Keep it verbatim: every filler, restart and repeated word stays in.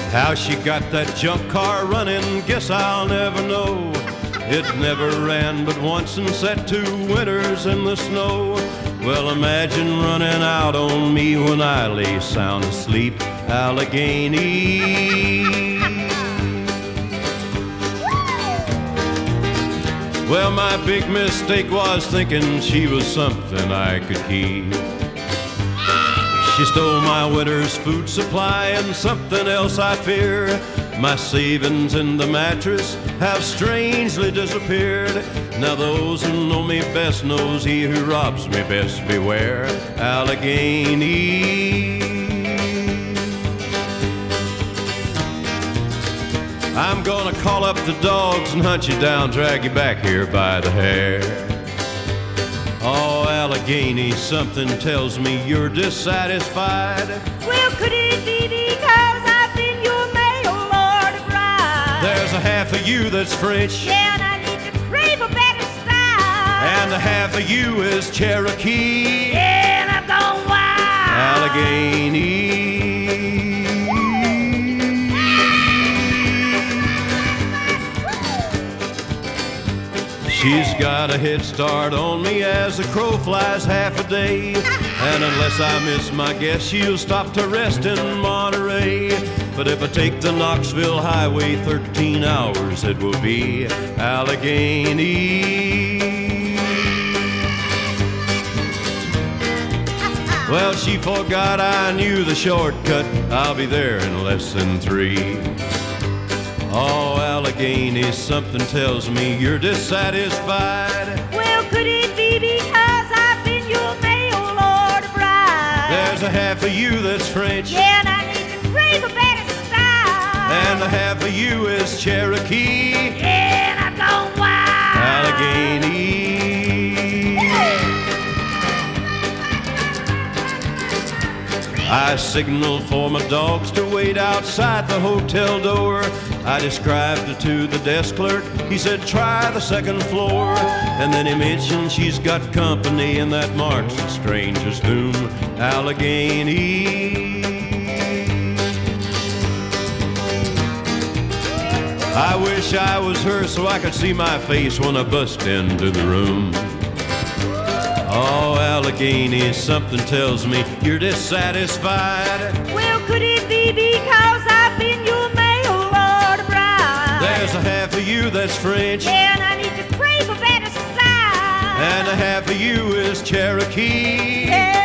How she got that junk car running, guess I'll never know. It never ran but once and sat two winters in the snow. Well, imagine running out on me when I lay sound asleep, Allegheny. Well, my big mistake was thinking she was something I could keep. She stole my winter's food supply and something else I fear. My savings in the mattress have strangely disappeared. Now those who know me best knows he who robs me best beware, Allegheny. I'm gonna call up the dogs and hunt you down, drag you back here by the hair. Oh, Allegheny, something tells me you're dissatisfied. Well, could it be because I've been your mail order bride? There's a half of you that's French, yeah, and I need to crave a better style. and a half of you is Cherokee, yeah, and I've gone wild. Allegheny. She's got a head start on me as the crow flies half a day. And unless I miss my guess, she'll stop to rest in Monterey. But if I take the Knoxville Highway, thirteen hours it will be, Allegheny. Well, she forgot I knew the shortcut. I'll be there in less than three. Oh, Allegheny, something tells me you're dissatisfied. Well, could it be because I've been your mail order bride? There's a half of you that's French, yeah, and I need to crave a better style. and a half of you is Cherokee, yeah, and I've gone wild. Allegheny. I signaled for my dogs to wait outside the hotel door. I described it to the desk clerk. He said, try the second floor. And then he mentioned she's got company, and that marks the stranger's doom, Allegheny. I wish I was her so I could see my face when I bust into the room. Oh, Allegheny, something tells me you're dissatisfied. Well, could it be because I've been your mail order bride? There's a half of you that's French, yeah, and I need to crave a better style. and a half of you is Cherokee, yeah,